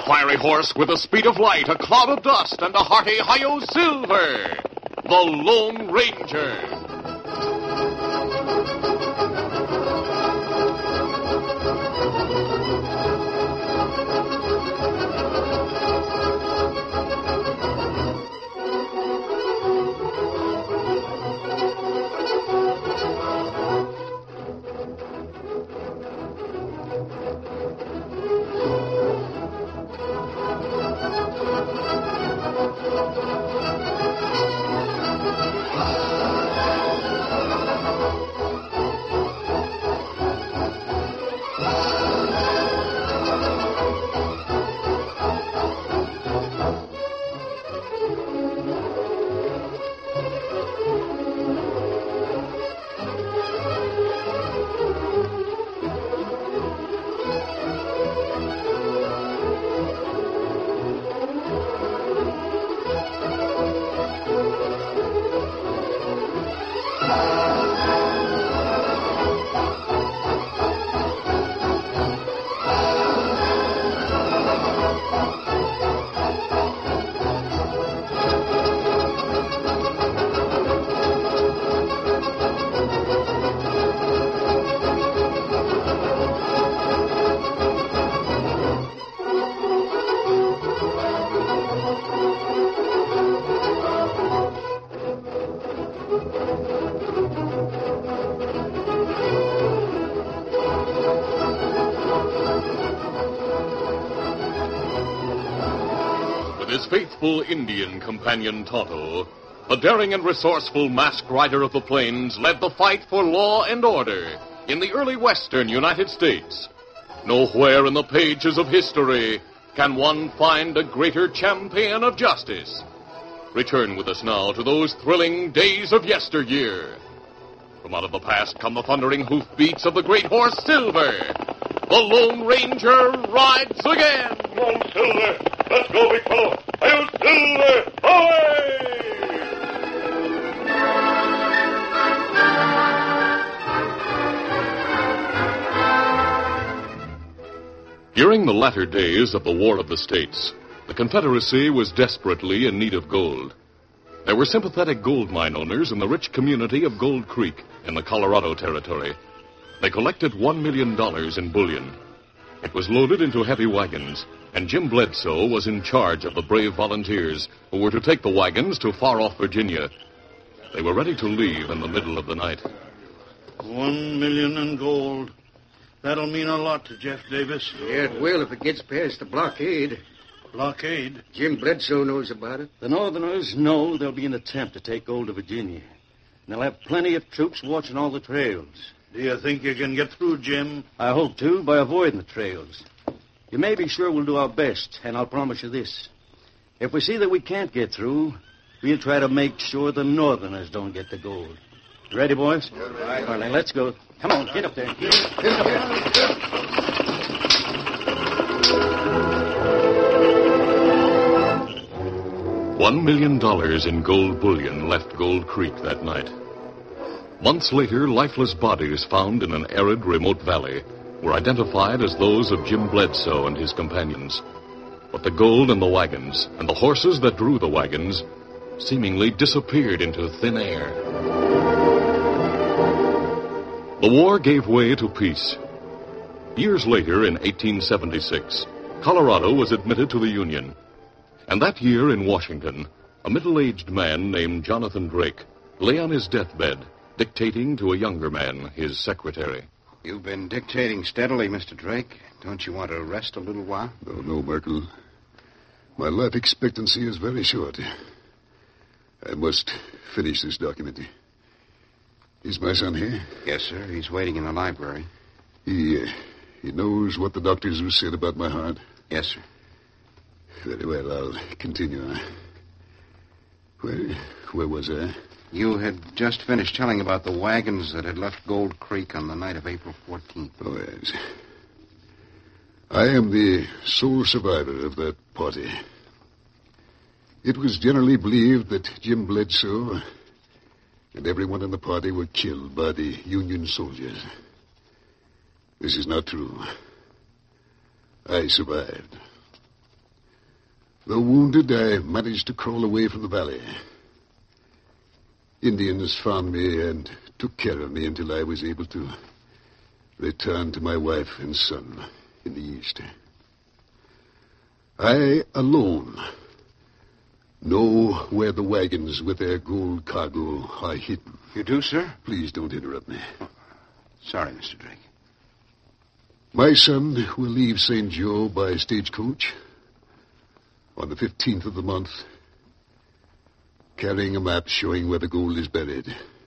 fiery horse with the speed of light, a cloud of dust, and a hearty hi-yo silver. The Lone Ranger. His faithful Indian companion Tonto, the daring and resourceful masked rider of the plains, led the fight for law and order in the early western United States. Nowhere in the pages of history can one find a greater champion of justice. Return with us now to those thrilling days of yesteryear. From out of the past come the thundering hoofbeats of the great horse Silver. The Lone Ranger rides again. Come on, Silver. Let's go, big fellow. Hi-yo, Silver! Away! During the latter days of the War of the States, the Confederacy was desperately in need of gold. There were sympathetic gold mine owners in the rich community of Gold Creek in the Colorado Territory. They collected $1 million in bullion. It was loaded into heavy wagons, and Jim Bledsoe was in charge of the brave volunteers who were to take the wagons to far-off Virginia. They were ready to leave in the middle of the night. $1 million in gold. That'll mean a lot to Jeff Davis. Yeah, it will if it gets past the blockade. Blockade? Jim Bledsoe knows about it. The Northerners know there'll be an attempt to take hold of Virginia. And they'll have plenty of troops watching all the trails. Do you think you can get through, Jim? I hope to, by avoiding the trails. You may be sure we'll do our best, and I'll promise you this. If we see that we can't get through, we'll try to make sure the Northerners don't get the gold. You ready, boys? All right. All right, let's go. Come on, get up there. $1 million in gold bullion left Gold Creek that night. Months later, lifeless bodies found in an arid, remote valley were identified as those of Jim Bledsoe and his companions. But the gold in the wagons and the horses that drew the wagons seemingly disappeared into thin air. The war gave way to peace. Years later, in 1876, Colorado was admitted to the Union. And that year in Washington, a middle-aged man named Jonathan Drake lay on his deathbed, dictating to a younger man, his secretary. You've been dictating steadily, Mr. Drake. Don't you want to rest a little while? Oh, no, Merkel. My life expectancy is very short. I must finish this document. Is my son here? Yes, sir. He's waiting in the library. He knows what the doctors have said about my heart? Yes, sir. Very well, I'll continue. Where was I? You had just finished telling about the wagons that had left Gold Creek on the night of April 14th. Oh, yes. I am the sole survivor of that party. It was generally believed that Jim Bledsoe and everyone in the party were killed by the Union soldiers. This is not true. I survived. Though wounded, I managed to crawl away from the valley. Indians found me and took care of me until I was able to return to my wife and son in the east. I alone know where the wagons with their gold cargo are hidden. You do, sir? Please don't interrupt me. Sorry, Mr. Drake. My son will leave St. Joe by stagecoach on the 15th of the month, carrying a map showing where the gold is buried.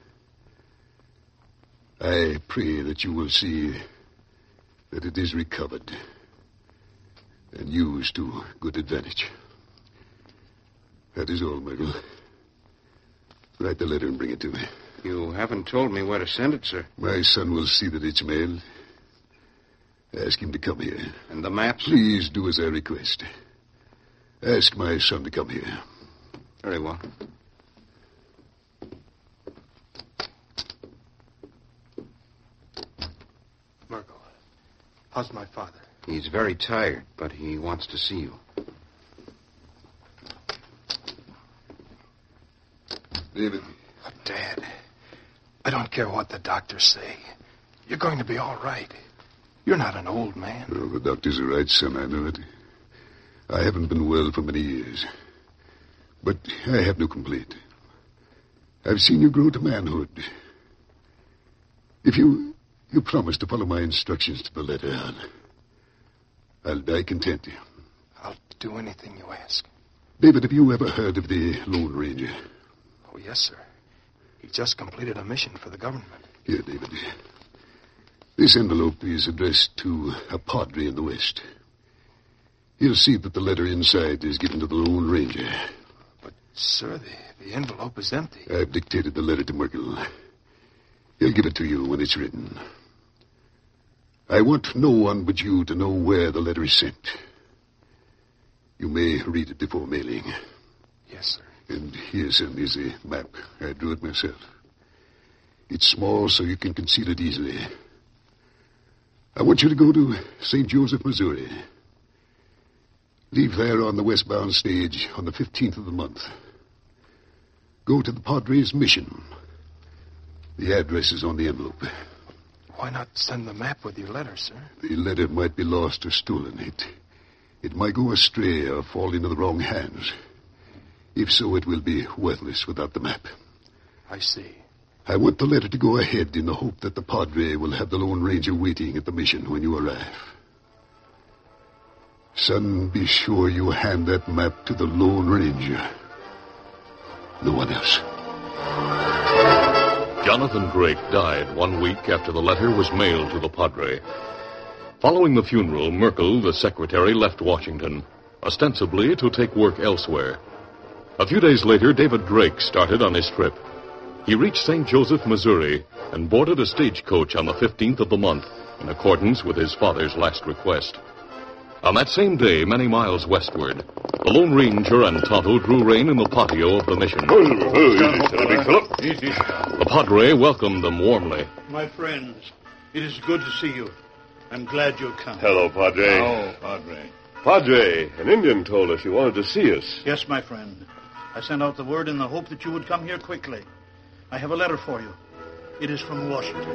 I pray that you will see that it is recovered and used to good advantage. That is all, Myrtle. Write the letter and bring it to me. You haven't told me where to send it, sir. My son will see that it's mailed. Ask him to come here. And the maps? Please do as I request. Ask my son to come here. Very well. Merkel, how's my father? He's very tired, but he wants to see you. David. Dad, I don't care what the doctors say. You're going to be all right. You're not an old man. Well, the doctors are right, son. I know it. I haven't been well for many years. But I have no complaint. I've seen you grow to manhood. If you promise to follow my instructions to the letter, I'll die content. I'll do anything you ask. David, have you ever heard of the Lone Ranger? Oh, yes, sir. He just completed a mission for the government. Here, David. This envelope is addressed to a padre in the West. You'll see that the letter inside is given to the Lone Ranger. But, sir, the envelope is empty. I've dictated the letter to Merkel. He'll give it to you when it's written. I want no one but you to know where the letter is sent. You may read it before mailing. Yes, sir. And here, son, is a map. I drew it myself. It's small, so you can conceal it easily. I want you to go to St. Joseph, Missouri. Leave there on the westbound stage on the 15th of the month. Go to the Padre's mission. The address is on the envelope. Why not send the map with your letter, sir? The letter might be lost or stolen. It might go astray or fall into the wrong hands. If so, it will be worthless without the map. I see. I want the letter to go ahead in the hope that the Padre will have the Lone Ranger waiting at the mission when you arrive. Son, be sure you hand that map to the Lone Ranger. No one else. Jonathan Drake died 1 week after the letter was mailed to the Padre. Following the funeral, Merkel, the secretary, left Washington, ostensibly to take work elsewhere. A few days later, David Drake started on his trip. He reached St. Joseph, Missouri, and boarded a stagecoach on the 15th of the month, in accordance with his father's last request. On that same day, many miles westward, the Lone Ranger and Tonto drew rein in the patio of the mission. Easy, steady, big fellow. Easy. The Padre welcomed them warmly. My friends, it is good to see you. I'm glad you've come. Hello, Padre. Oh, Padre. Padre, an Indian told us you wanted to see us. Yes, my friend. I sent out the word in the hope that you would come here quickly. I have a letter for you. It is from Washington.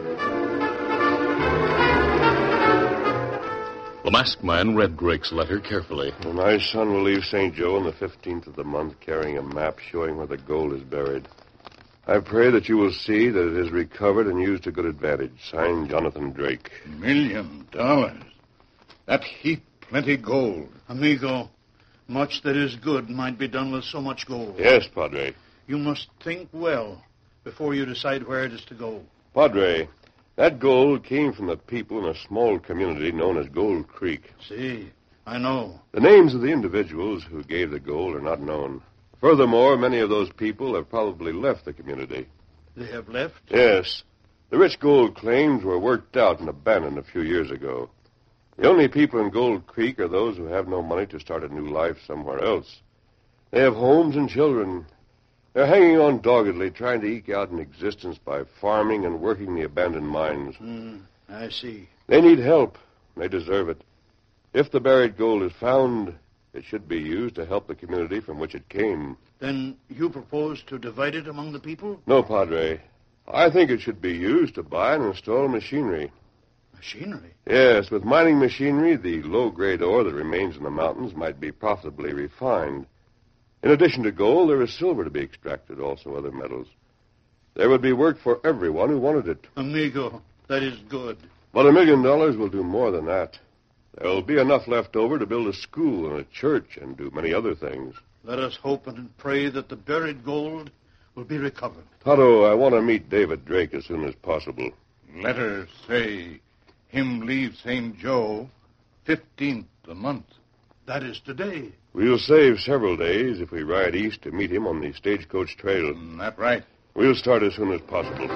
The masked man read Drake's letter carefully. Well, my son will leave St. Joe on the 15th of the month carrying a map showing where the gold is buried. I pray that you will see that it is recovered and used to good advantage. Signed, Jonathan Drake. $1 million. That heap plenty gold. Amigo, much that is good might be done with so much gold. Yes, Padre. You must think well before you decide where it is to go. Padre, that gold came from the people in a small community known as Gold Creek. See, I know. The names of the individuals who gave the gold are not known. Furthermore, many of those people have probably left the community. They have left? Yes. The rich gold claims were worked out and abandoned a few years ago. The only people in Gold Creek are those who have no money to start a new life somewhere else. They have homes and children. They're hanging on doggedly, trying to eke out an existence by farming and working the abandoned mines. I see. They need help. They deserve it. If the buried gold is found, It should be used to help the community from which it came. Then you propose to divide it among the people? No, Padre. I think it should be used to buy and install machinery. Machinery? Yes, with mining machinery, the low-grade ore that remains in the mountains might be profitably refined. In addition to gold, there is silver to be extracted, also other metals. There would be work for everyone who wanted it. Amigo, that is good. But $1 million will do more than that. There will be enough left over to build a school and a church and do many other things. Let us hope and pray that the buried gold will be recovered. Tonto, I want to meet David Drake as soon as possible. Letters say him leave St. Joe 15th a month. That is today. We'll save several days if we ride east to meet him on the Stagecoach Trail. That right. We'll start as soon as possible.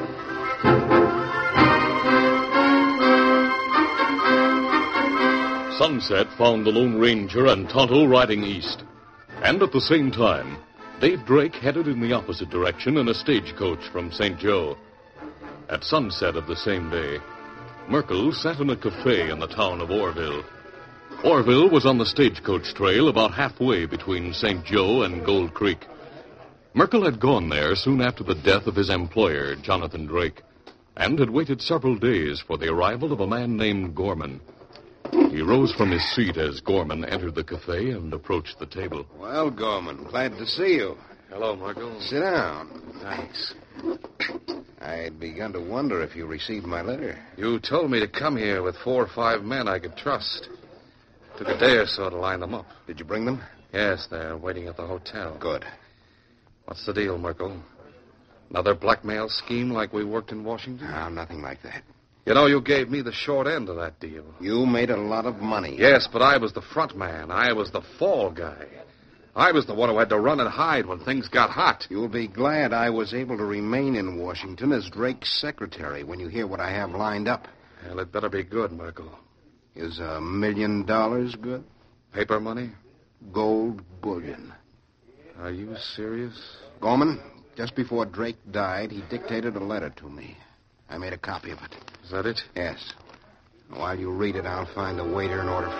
Sunset found the Lone Ranger and Tonto riding east. And at the same time, Dave Drake headed in the opposite direction in a stagecoach from St. Joe. At sunset of the same day, Merkel sat in a cafe in the town of Orville. Orville was on the stagecoach trail about halfway between St. Joe and Gold Creek. Merkel had gone there soon after the death of his employer, Jonathan Drake, and had waited several days for the arrival of a man named Gorman. He rose from his seat as Gorman entered the cafe and approached the table. Well, Gorman, glad to see you. Hello, Merkel. Sit down. Thanks. I'd begun to wonder if you received my letter. You told me to come here with 4 or 5 men I could trust. Took a day or so to line them up. Did you bring them? Yes, they're waiting at the hotel. Good. What's the deal, Merkel? Another blackmail scheme like we worked in Washington? No, nothing like that. You know, you gave me the short end of that deal. You made a lot of money. Yes, but I was the front man. I was the fall guy. I was the one who had to run and hide when things got hot. You'll be glad I was able to remain in Washington as Drake's secretary when you hear what I have lined up. Well, it better be good, Merkel. Is $1 million good? Paper money? Gold bullion. Are you serious? Gorman, just before Drake died, he dictated a letter to me. I made a copy of it. Is that it? Yes. While you read it, I'll find the waiter and order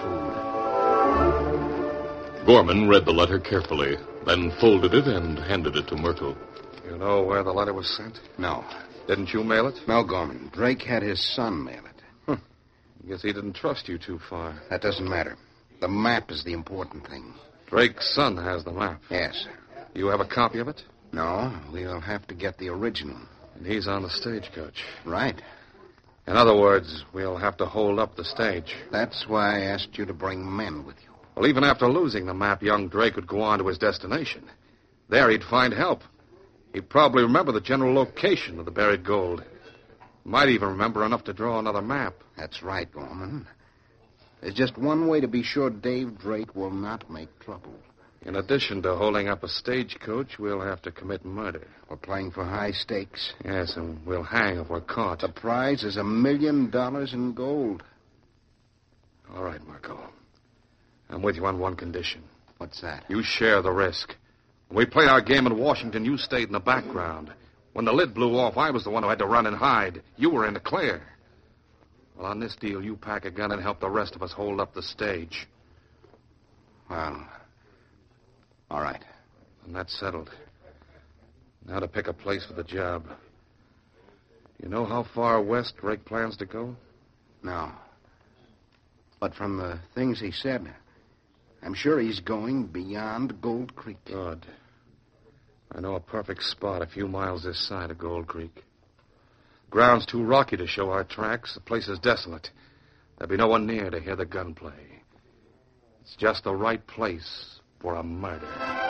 food. Gorman read the letter carefully, then folded it and handed it to Merkel. You know where the letter was sent? No. Didn't you mail it? No, Gorman. Drake had his son mail it. I guess he didn't trust you too far. That doesn't matter. The map is the important thing. Drake's son has the map. Yes. You have a copy of it? No, we'll have to get the original. And he's on the stagecoach. Right. In other words, we'll have to hold up the stage. That's why I asked you to bring men with you. Well, even after losing the map, young Drake would go on to his destination. There he'd find help. He'd probably remember the general location of the buried gold. Might even remember enough to draw another map. That's right, Gorman. There's just one way to be sure Dave Drake will not make trouble. In addition to holding up a stagecoach, we'll have to commit murder. We're playing for high stakes. Yes, and we'll hang if we're caught. The prize is $1 million in gold. All right, Marco. I'm with you on one condition. What's that? You share the risk. When we played our game in Washington, you stayed in the background. When the lid blew off, I was the one who had to run and hide. You were in the clear. Well, on this deal, you pack a gun and help the rest of us hold up the stage. Well, all right. And that's settled. Now to pick a place for the job. You know how far west Drake plans to go? No. But from the things he said, I'm sure he's going beyond Gold Creek. Good. I know a perfect spot a few miles this side of Gold Creek. Ground's too rocky to show our tracks. The place is desolate. There'll be no one near to hear the gunplay. It's just the right place for a murder.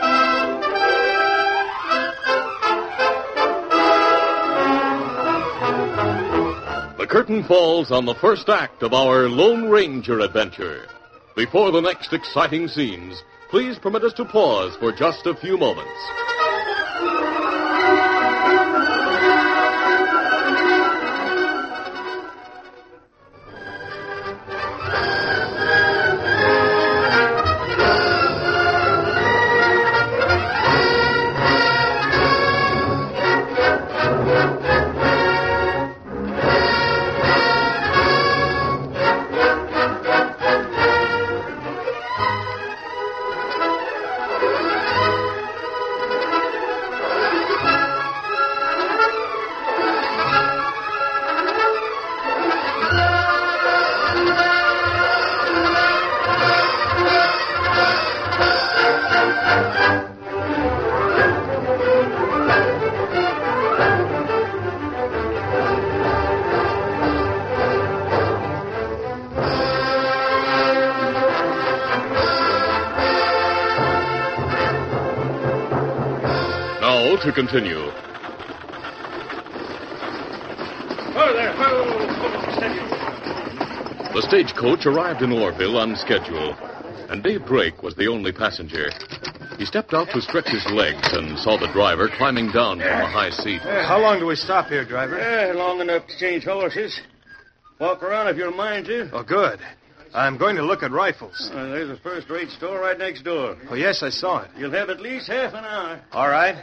The curtain falls on the first act of our Lone Ranger adventure. Before the next exciting scenes, please permit us to pause for just a few moments. to continue. Oh, there. The stagecoach arrived in Orville on schedule, and Dave Drake was the only passenger. He stepped out to stretch his legs and saw the driver climbing down from a high seat. How long do we stop here, driver? Long enough to change horses. Walk around if you don't mind to. Oh, good. I'm going to look at rifles. There's a first-rate store right next door. Oh, yes, I saw it. You'll have at least half an hour. All right.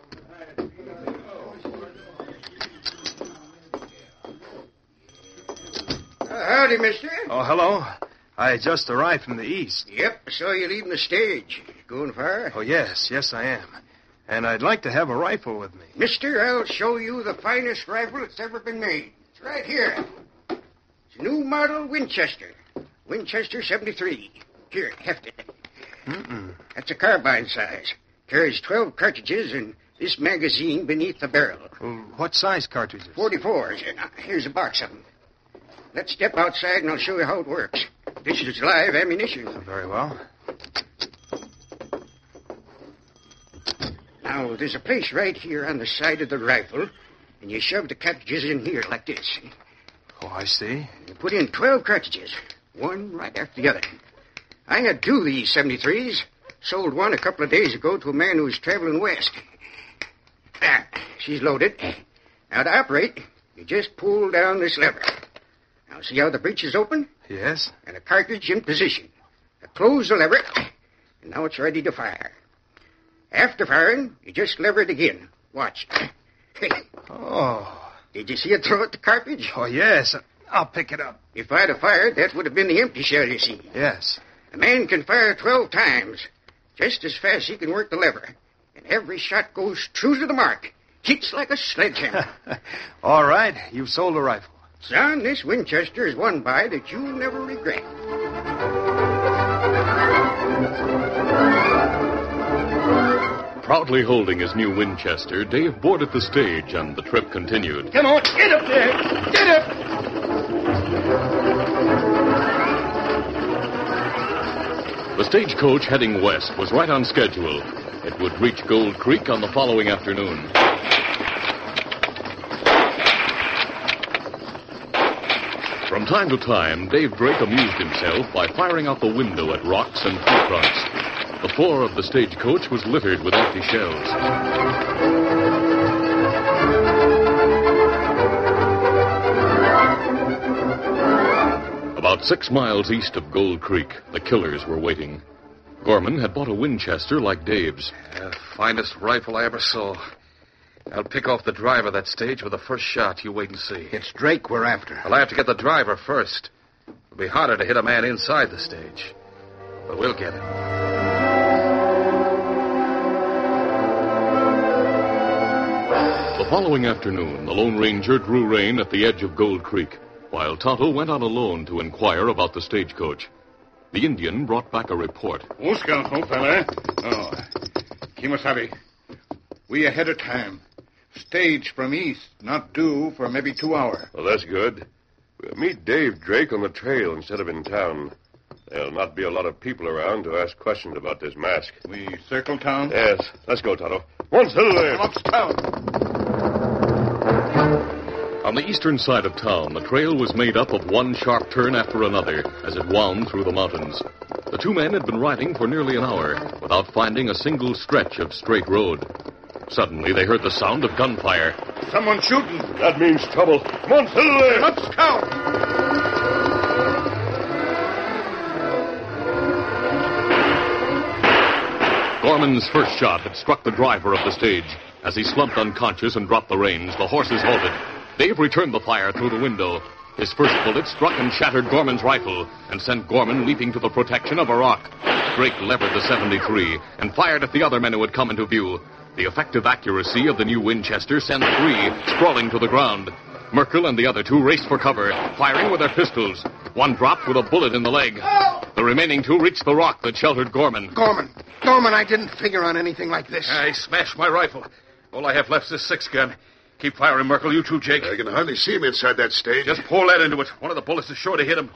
Howdy, mister. Oh, hello. I just arrived from the east. Yep, I saw you leaving the stage. Going far? Oh, yes, I am. And I'd like to have a rifle with me. Mister, I'll show you the finest rifle that's ever been made. It's right here. It's a new model Winchester. Winchester 73. Here, heft it. That's a carbine size. Carries 12 cartridges and this magazine beneath the barrel. What size cartridges? 44s. Here's a box of them. Let's step outside and I'll show you how it works. This is live ammunition. Very well. Now, there's a place right here on the side of the rifle, and you shove the cartridges in here like this. Oh, I see. You put in 12 cartridges, one right after the other. I had 2 of these 73s. Sold one a couple of days ago to a man who was traveling west. She's loaded. Now, to operate, you just pull down this lever. Now, see how the breech is open? Yes? And a cartridge in position. Now, close the lever, and now it's ready to fire. After firing, you just lever it again. Watch. Oh. Did you see it throw at the cartridge? Oh, yes. I'll pick it up. If I'd have fired, that would have been the empty shell, you see. Yes. A man can fire 12 times. Just as fast as he can work the lever. And every shot goes true to the mark. Hits like a sledgehammer. All right. You've sold a rifle. Son, this Winchester is one buy that you'll never regret. Proudly holding his new Winchester, Dave boarded the stage and the trip continued. Come on, get up there. Get up. The stagecoach heading west was right on schedule. It would reach Gold Creek on the following afternoon. From time to time, Dave Drake amused himself by firing out the window at rocks and tree trunks. The floor of the stagecoach was littered with empty shells. About 6 miles east of Gold Creek, the killers were waiting. Gorman had bought a Winchester like Dave's. Finest rifle I ever saw. I'll pick off the driver of that stage with the first shot. You wait and see. It's Drake we're after. Well, I have to get the driver first. It'll be harder to hit a man inside the stage. But we'll get him. The following afternoon, the Lone Ranger drew rein at the edge of Gold Creek, while Tonto went out alone to inquire about the stagecoach. The Indian brought back a report. Scout, old fella. Oh, Kimasabi. We ahead of time. Stage from east, not due for maybe 2 hours. Well, that's good. We'll meet Dave Drake on the trail instead of in town. There'll not be a lot of people around to ask questions about this mask. We circle town? Yes. Let's go, Tonto. One still there. On the eastern side of town, the trail was made up of one sharp turn after another as it wound through the mountains. The 2 men had been riding for nearly an hour without finding a single stretch of straight road. Suddenly, they heard the sound of gunfire. Someone shooting. That means trouble. Come on, still there. Up, Scout. Gorman's first shot had struck the driver of the stage. As he slumped unconscious and dropped the reins, the horses halted. Dave returned the fire through the window. His first bullet struck and shattered Gorman's rifle and sent Gorman leaping to the protection of a rock. Drake levered the 73 and fired at the other men who had come into view. The effective accuracy of the new Winchester sent 3 sprawling to the ground. Merkel and the other 2 raced for cover, firing with their pistols. One dropped with a bullet in the leg. The remaining 2 reached the rock that sheltered Gorman. Gorman, I didn't figure on anything like this. I smashed my rifle. All I have left is this 6-gun. Keep firing, Merkel. You too, Jake. I can hardly see him inside that stage. Just pour lead into it. One of the bullets is sure to hit him.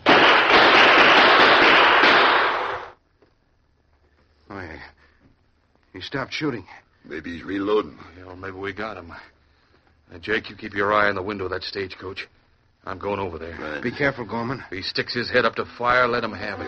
Oh, he stopped shooting. Maybe he's reloading. Yeah, or maybe we got him. Jake, you keep your eye on the window of that stagecoach. I'm going over there. Right. Be careful, Gorman. If he sticks his head up to fire, let him have it.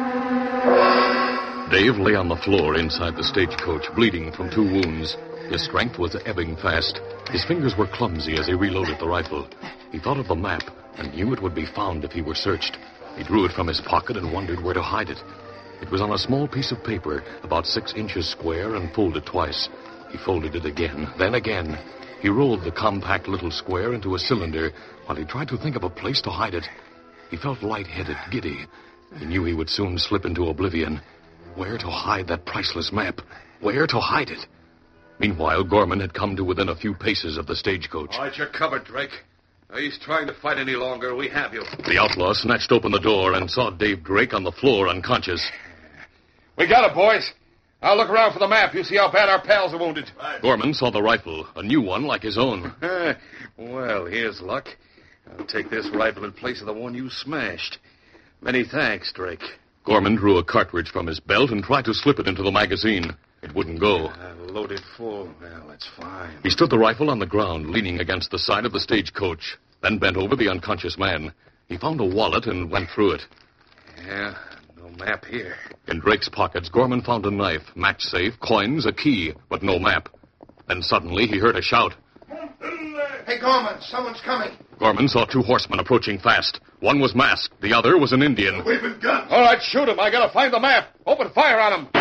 Dave lay on the floor inside the stagecoach, bleeding from 2 wounds. His strength was ebbing fast. His fingers were clumsy as he reloaded the rifle. He thought of the map and knew it would be found if he were searched. He drew it from his pocket and wondered where to hide it. It was on a small piece of paper, about 6 inches square, and folded twice. He folded it again, then again. He rolled the compact little square into a cylinder while he tried to think of a place to hide it. He felt lightheaded, giddy. He knew he would soon slip into oblivion. Where to hide that priceless map? Where to hide it? Meanwhile, Gorman had come to within a few paces of the stagecoach. All right, you're covered, Drake. Now, he's trying to fight any longer. We have you. The outlaw snatched open the door and saw Dave Drake on the floor, unconscious. We got it, boys. I'll look around for the map. You see how bad our pals are wounded. Gorman saw the rifle, a new one like his own. Well, here's luck. I'll take this rifle in place of the one you smashed. Many thanks, Drake. Gorman drew a cartridge from his belt and tried to slip it into the magazine. It wouldn't go. Loaded full. Well, that's fine. He stood the rifle on the ground, leaning against the side of the stagecoach, then bent over the unconscious man. He found a wallet and went through it. Yeah, no map here. In Drake's pockets, Gorman found a knife, match safe, coins, a key, but no map. Then suddenly he heard a shout. Hey, Gorman, someone's coming. Gorman saw 2 horsemen approaching fast. One was masked. The other was an Indian. We've been guns. All right, shoot him. I gotta find the map. Open fire on him.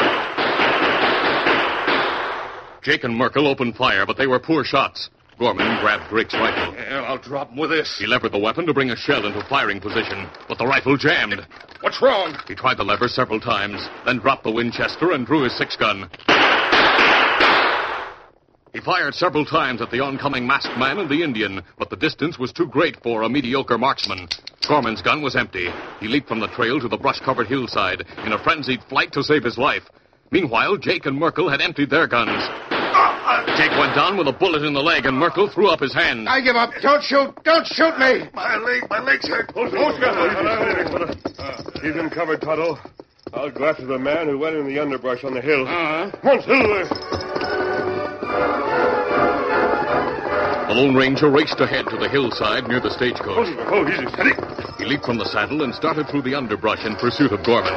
Jake and Merkel opened fire, but they were poor shots. Gorman grabbed Drake's rifle. Yeah, I'll drop him with this. He levered the weapon to bring a shell into firing position, but the rifle jammed. What's wrong? He tried the lever several times, then dropped the Winchester and drew his 6-gun. He fired several times at the oncoming masked man and the Indian, but the distance was too great for a mediocre marksman. Gorman's gun was empty. He leaped from the trail to the brush-covered hillside in a frenzied flight to save his life. Meanwhile, Jake and Merkel had emptied their guns. Jake went down with a bullet in the leg, and Merkel threw up his hand. I give up. Don't shoot. Don't shoot me. My legs hurt. Keep him covered, Tonto. I'll go after the man who went in the underbrush on the hill. Come on, Silver. The Lone Ranger raced ahead to the hillside near the stagecoach. Oh, easy, steady. He leaped from the saddle and started through the underbrush in pursuit of Gorman.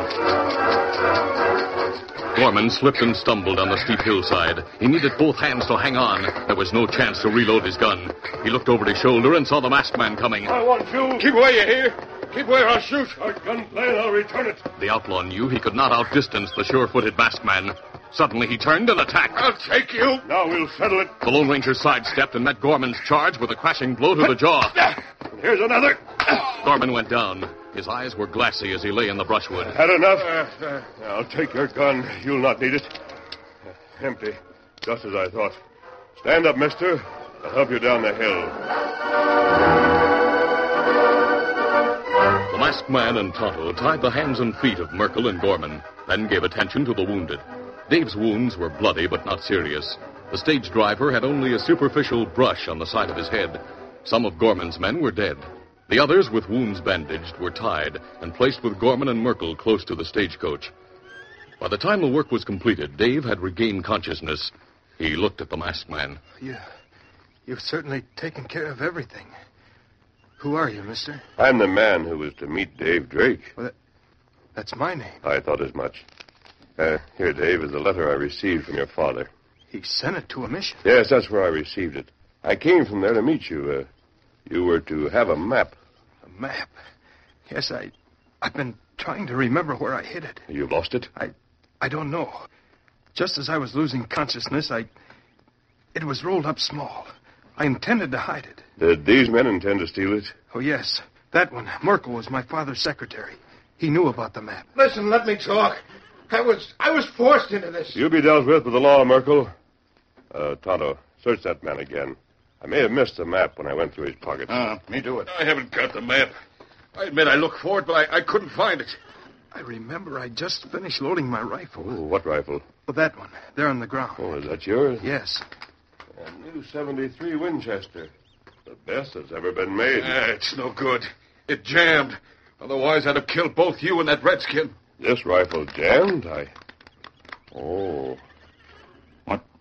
Gorman slipped and stumbled on the steep hillside. He needed both hands to hang on. There was no chance to reload his gun. He looked over his shoulder and saw the masked man coming. I want you. Keep away, you hear? Keep away or I'll shoot. Our gun plan, I'll return it. The outlaw knew he could not outdistance the sure-footed masked man. Suddenly he turned and attacked. I'll take you. Now we'll settle it. The Lone Ranger sidestepped and met Gorman's charge with a crashing blow to the jaw. Here's another. Gorman went down. His eyes were glassy as he lay in the brushwood. Had enough? I'll take your gun. You'll not need it. Empty. Just as I thought. Stand up, mister. I'll help you down the hill. The masked man and Tonto tied the hands and feet of Merkel and Gorman, then gave attention to the wounded. Dave's wounds were bloody but not serious. The stage driver had only a superficial brush on the side of his head. Some of Gorman's men were dead. The others, with wounds bandaged, were tied and placed with Gorman and Merkel close to the stagecoach. By the time the work was completed, Dave had regained consciousness. He looked at the masked man. You've certainly taken care of everything. Who are you, mister? I'm the man who was to meet Dave Drake. Well, that's my name. I thought as much. Here, Dave, is the letter I received from your father. He sent it to a mission. Yes, that's where I received it. I came from there to meet you. You were to have a map. A map? Yes, I've been trying to remember where I hid it. You lost it? I don't know. Just as I was losing consciousness, it was rolled up small. I intended to hide it. Did these men intend to steal it? Oh, yes. That one. Merkel was my father's secretary. He knew about the map. Listen, let me talk. I was forced into this. You'll be dealt with the law, Merkel. Tonto, search that man again. I may have missed the map when I went through his pockets. Me do it. I haven't got the map. I admit I looked for it, but I couldn't find it. I remember I just finished loading my rifle. Oh, what rifle? Oh, that one. There on the ground. Oh, is that yours? Yes. A new 73 Winchester. The best that's ever been made. It's no good. It jammed. Otherwise, I'd have killed both you and that redskin. This rifle jammed? Oh.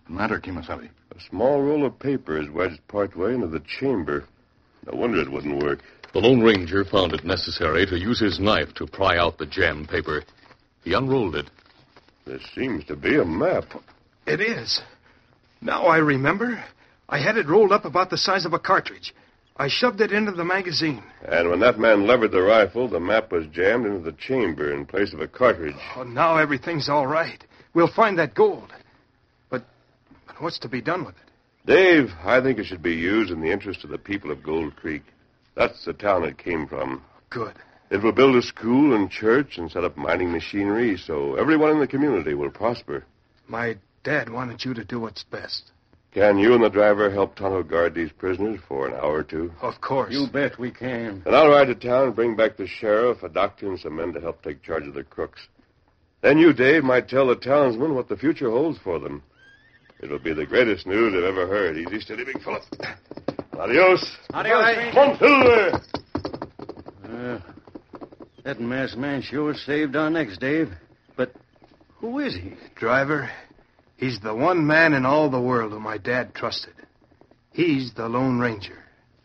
Matter, Kimasabi. A small roll of paper is wedged partway into the chamber. No wonder it wouldn't work. The Lone Ranger found it necessary to use his knife to pry out the jammed paper. He unrolled it. There seems to be a map. It is. Now I remember. I had it rolled up about the size of a cartridge. I shoved it into the magazine. And when that man levered the rifle, the map was jammed into the chamber in place of a cartridge. Oh, now everything's all right. We'll find that gold. But what's to be done with it? Dave, I think it should be used in the interest of the people of Gold Creek. That's the town it came from. Good. It will build a school and church and set up mining machinery so everyone in the community will prosper. My dad wanted you to do what's best. Can you and the driver help Tonto guard these prisoners for an hour or two? Of course. You bet we can. Then I'll ride to town and bring back the sheriff, a doctor, and some men to help take charge of the crooks. Then you, Dave, might tell the townsmen what the future holds for them. It'll be the greatest news I've ever heard. Easy, steady, big fella. Adios. Adios. Come, Silver. That masked man sure saved our necks, Dave. But who is he? Driver, he's the one man in all the world who my dad trusted. He's the Lone Ranger.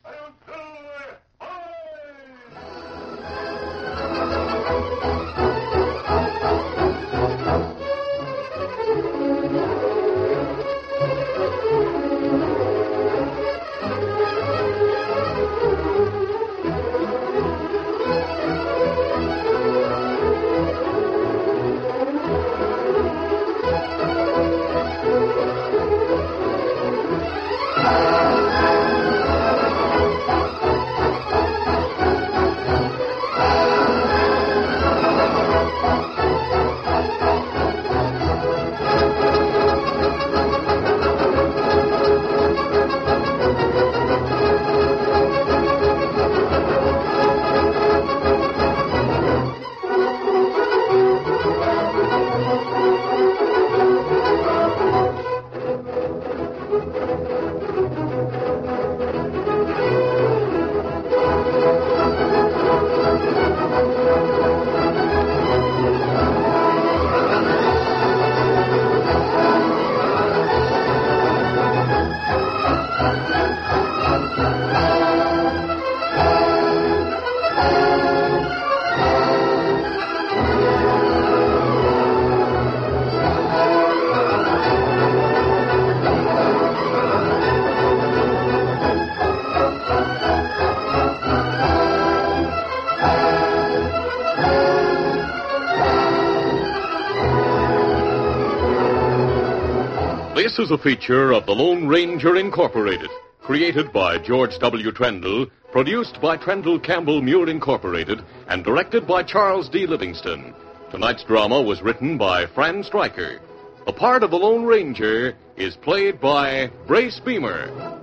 This is a feature of the Lone Ranger Incorporated, created by George W. Trendle, produced by Trendle Campbell Muir Incorporated, and directed by Charles D. Livingston. Tonight's drama was written by Fran Stryker. The part of the Lone Ranger is played by Brace Beamer.